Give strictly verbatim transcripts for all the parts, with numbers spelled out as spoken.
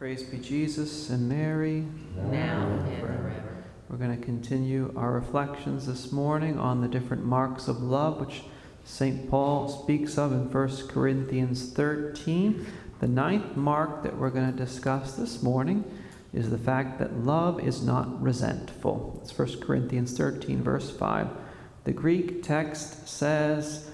Praise be Jesus and Mary, now and forever. We're going to continue our reflections this morning on the different marks of love, which Saint Paul speaks of in First Corinthians thirteen. The ninth mark that we're going to discuss this morning is the fact that love is not resentful. It's First Corinthians thirteen, verse five. The Greek text says,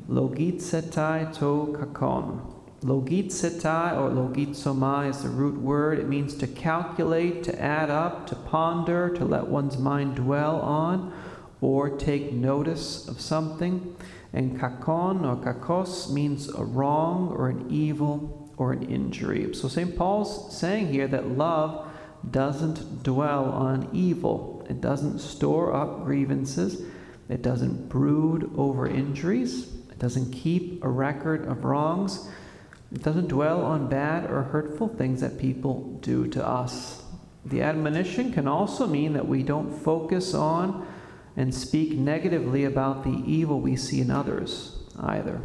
logitsetai to kakon. Logitsetai or logitsomai is the root word. It means to calculate, to add up, to ponder, to let one's mind dwell on, or take notice of something. And kakon or kakos means a wrong or an evil or an injury. So Saint Paul's saying here that love doesn't dwell on evil. It doesn't store up grievances. It doesn't brood over injuries. It doesn't keep a record of wrongs. It doesn't dwell on bad or hurtful things that people do to us. The admonition can also mean that we don't focus on and speak negatively about the evil we see in others either.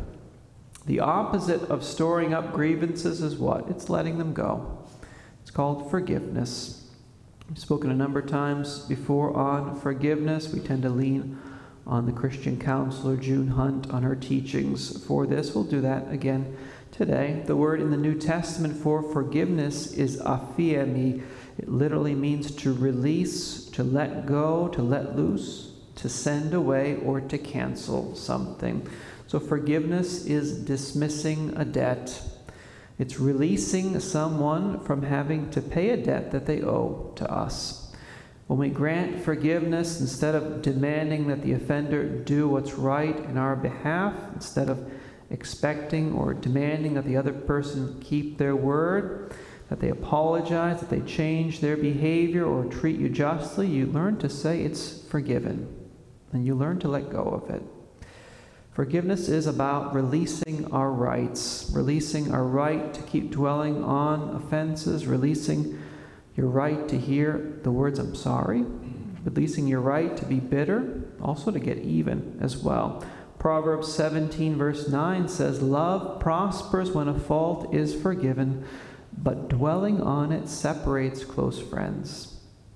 The opposite of storing up grievances is what? It's letting them go. It's called forgiveness. We've spoken a number of times before on forgiveness. We tend to lean on the Christian counselor June Hunt on her teachings for this. We'll do that again today. The word in the New Testament for forgiveness is aphiemi. It literally means to release, to let go, to let loose, to send away, or to cancel something. So forgiveness is dismissing a debt. It's releasing someone from having to pay a debt that they owe to us. When we grant forgiveness, instead of demanding that the offender do what's right in our behalf, instead of expecting or demanding that the other person keep their word, that they apologize, that they change their behavior or treat you justly, you learn to say it's forgiven, and you learn to let go of it. Forgiveness is about releasing our rights, releasing our right to keep dwelling on offenses, releasing your right to hear the words, I'm sorry, releasing your right to be bitter, also to get even as well. Proverbs seventeen verse nine says, love prospers when a fault is forgiven, but dwelling on it separates close friends.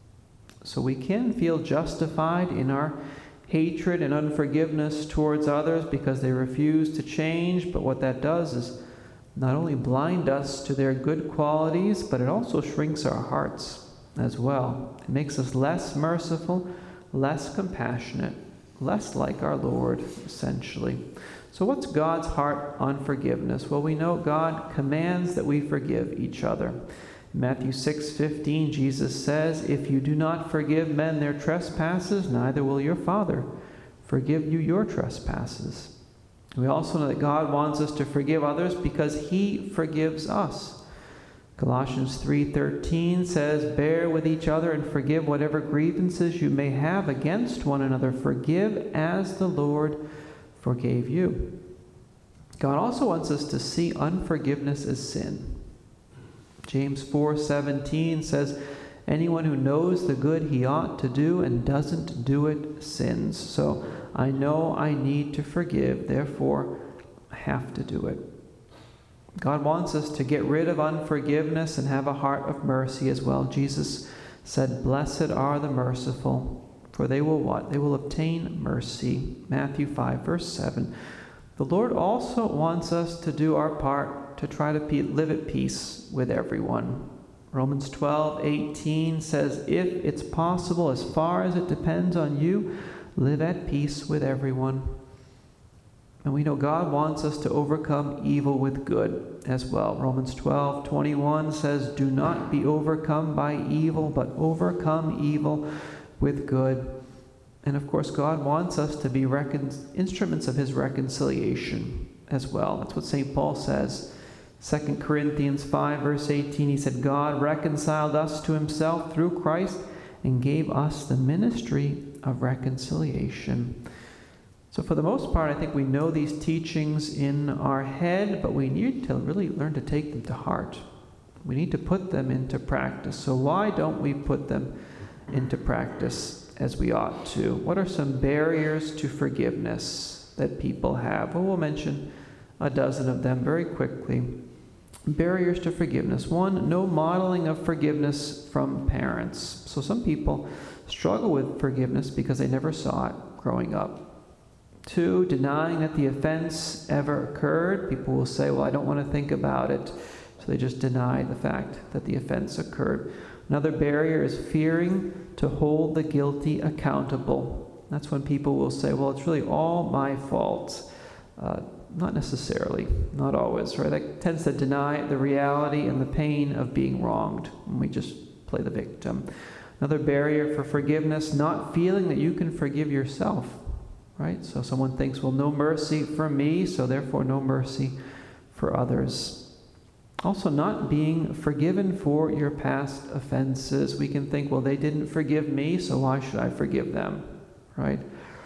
So we can feel justified in our hatred and unforgiveness towards others because they refuse to change, but what that does is not only blind us to their good qualities, but it also shrinks our hearts as well. It makes us less merciful, less compassionate, less like our Lord, essentially. So what's God's heart on forgiveness? Well, we know God commands that we forgive each other. In Matthew six fifteen, Jesus says, if you do not forgive men their trespasses, neither will your Father forgive you your trespasses. We also know that God wants us to forgive others because He forgives us. Colossians three thirteen says, bear with each other and forgive whatever grievances you may have against one another. Forgive as the Lord forgave you. God also wants us to see unforgiveness as sin. James four seventeen says, anyone who knows the good he ought to do and doesn't do it sins. So I know I need to forgive, therefore I have to do it. God wants us to get rid of unforgiveness and have a heart of mercy as well. Jesus said, blessed are the merciful, for they will what? They will obtain mercy. Matthew five, verse seven. The Lord also wants us to do our part to try to pe- live at peace with everyone. Romans twelve eighteen says, if it's possible, as far as it depends on you, live at peace with everyone. And we know God wants us to overcome evil with good as well. Romans twelve twenty-one says, do not be overcome by evil, but overcome evil with good. And of course, God wants us to be recon- instruments of His reconciliation as well. That's what Saint Paul says. Second Corinthians five, verse eighteen, he said, God reconciled us to Himself through Christ and gave us the ministry of reconciliation. So for the most part, I think we know these teachings in our head, but we need to really learn to take them to heart. We need to put them into practice. So why don't we put them into practice as we ought to? What are some barriers to forgiveness that people have? Well, we'll mention a dozen of them very quickly. Barriers to forgiveness. One, no modeling of forgiveness from parents. So some people struggle with forgiveness because they never saw it growing up. Two, denying that the offense ever occurred. People will say, well, I don't want to think about it. So they just deny the fact that the offense occurred. Another barrier is fearing to hold the guilty accountable. That's when people will say, well, it's really all my fault. Uh, not necessarily, not always, right? That tends to deny the reality and the pain of being wronged when we just play the victim. Another barrier for forgiveness, not feeling that you can forgive yourself, right? So someone thinks, well, no mercy for me, so therefore no mercy for others. Also, not being forgiven for your past offenses. We can think, well, they didn't forgive me, so why should I forgive them, right?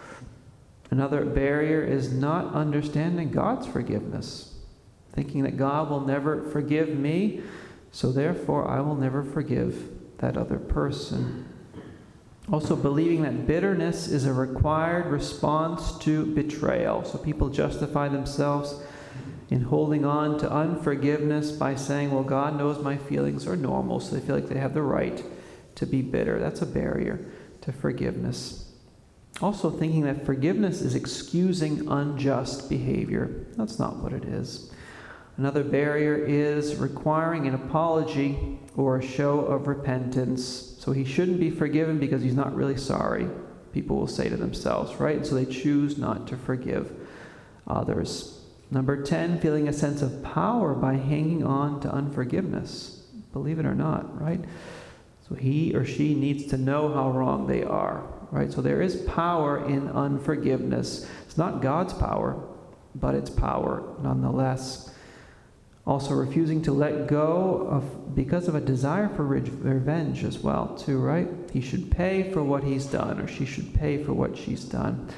Another barrier is not understanding God's forgiveness, thinking that God will never forgive me, so therefore I will never forgive that other person. Also, believing that bitterness is a required response to betrayal. So people justify themselves in holding on to unforgiveness by saying, well, God knows my feelings are normal, so they feel like they have the right to be bitter. That's a barrier to forgiveness. Also thinking that forgiveness is excusing unjust behavior. That's not what it is. Another barrier is requiring an apology or a show of repentance. So he shouldn't be forgiven because he's not really sorry, people will say to themselves, right? And so they choose not to forgive others. Number ten, feeling a sense of power by hanging on to unforgiveness. Believe it or not, right? So he or she needs to know how wrong they are, right? So there is power in unforgiveness. It's not God's power, but it's power nonetheless. Also refusing to let go of, because of a desire for re- revenge as well, too, right? He should pay for what he's done, or she should pay for what she's done.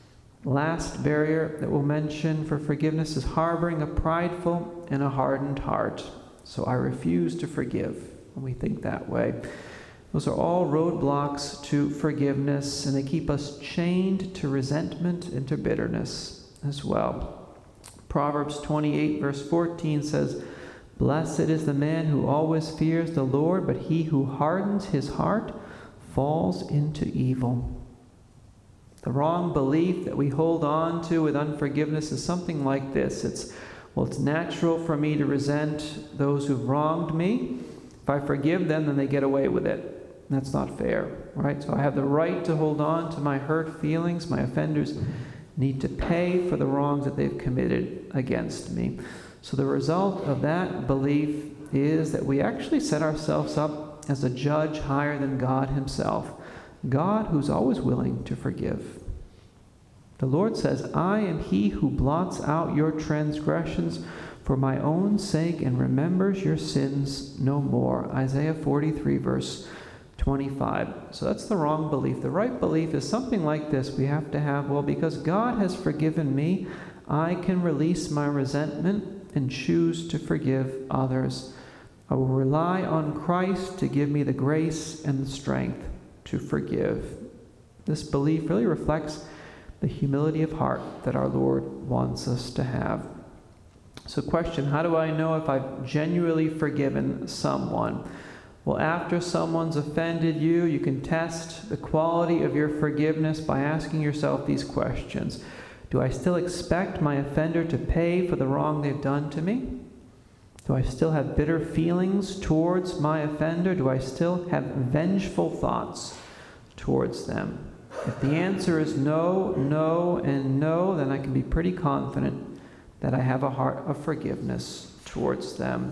Last barrier that we'll mention for forgiveness is harboring a prideful and a hardened heart. So I refuse to forgive when we think that way. Those are all roadblocks to forgiveness, and they keep us chained to resentment and to bitterness as well. Proverbs twenty-eight verse fourteen says, "Blessed is the man who always fears the Lord, but he who hardens his heart falls into evil." The wrong belief that we hold on to with unforgiveness is something like this. It's, well, it's natural for me to resent those who've wronged me. If I forgive them, then they get away with it. That's not fair, right? So I have the right to hold on to my hurt feelings. My offenders need to pay for the wrongs that they've committed against me. So the result of that belief is that we actually set ourselves up as a judge higher than God himself. God who's always willing to forgive. The Lord says, "I am he who blots out your transgressions for my own sake and remembers your sins no more." Isaiah forty-three verse twenty-five. So that's the wrong belief. The right belief is something like this. We have to have, well, because God has forgiven me, I can release my resentment and choose to forgive others. I will rely on Christ to give me the grace and the strength to forgive. This belief really reflects the humility of heart that our Lord wants us to have. So question, how do I know if I've genuinely forgiven someone? Well, after someone's offended you, you can test the quality of your forgiveness by asking yourself these questions. Do I still expect my offender to pay for the wrong they've done to me? Do I still have bitter feelings towards my offender? Do I still have vengeful thoughts towards them? If the answer is no, no, and no, then I can be pretty confident that I have a heart of forgiveness towards them.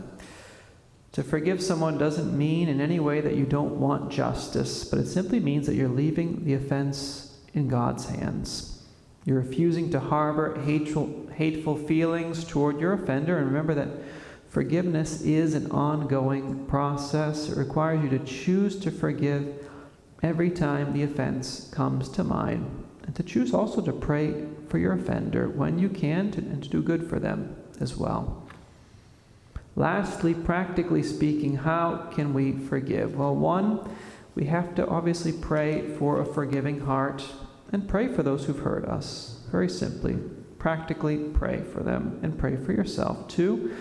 To forgive someone doesn't mean in any way that you don't want justice, but it simply means that you're leaving the offense in God's hands. You're refusing to harbor hateful, hateful feelings toward your offender, and remember that forgiveness is an ongoing process. It requires you to choose to forgive every time the offense comes to mind, and to choose also to pray for your offender when you can, to, and to do good for them as well. Lastly, practically speaking, how can we forgive? Well, one, we have to obviously pray for a forgiving heart and pray for those who've hurt us. Very simply, practically pray for them and pray for yourself. Two, we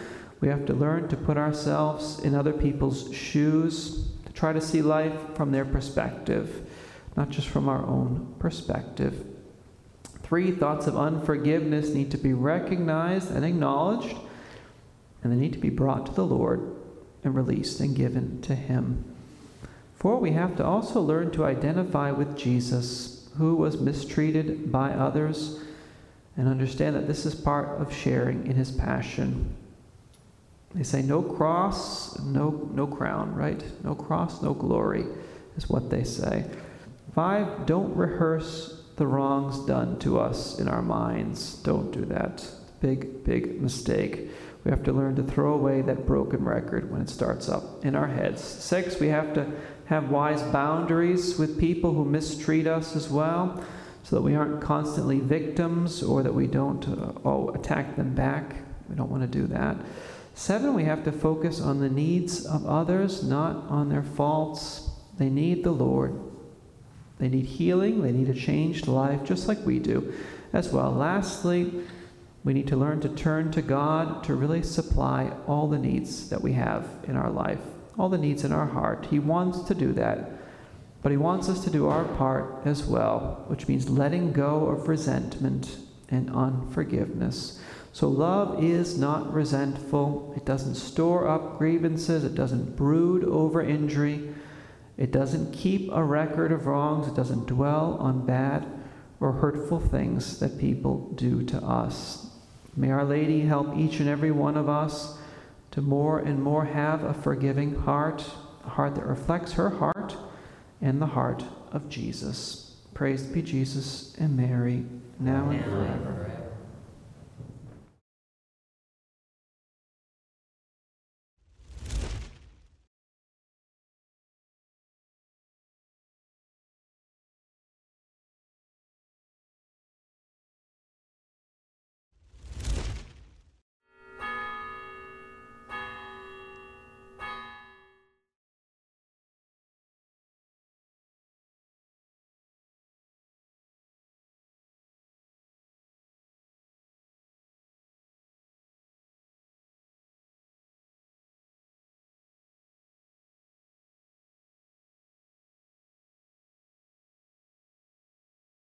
We have to learn to put ourselves in other people's shoes, to try to see life from their perspective, not just from our own perspective. Three, thoughts of unforgiveness need to be recognized and acknowledged, and they need to be brought to the Lord and released and given to Him. Four, we have to also learn to identify with Jesus, who was mistreated by others, and understand that this is part of sharing in His passion. They say no cross, no, no crown, right? No cross, no glory is what they say. Five, don't rehearse the wrongs done to us in our minds. Don't do that. Big, big mistake. We have to learn to throw away that broken record when it starts up in our heads. Six, we have to have wise boundaries with people who mistreat us as well, so that we aren't constantly victims or that we don't uh, oh, attack them back. We don't want to do that. Seven, we have to focus on the needs of others, not on their faults. They need the Lord. They need healing. They need a changed life, just like we do as well. Lastly, we need to learn to turn to God to really supply all the needs that we have in our life, all the needs in our heart. He wants to do that, but He wants us to do our part as well, which means letting go of resentment and unforgiveness. So love is not resentful. It doesn't store up grievances. It doesn't brood over injury. It doesn't keep a record of wrongs. It doesn't dwell on bad or hurtful things that people do to us. May Our Lady help each and every one of us to more and more have a forgiving heart, a heart that reflects her heart and the heart of Jesus. Praised be Jesus and Mary, now and forever.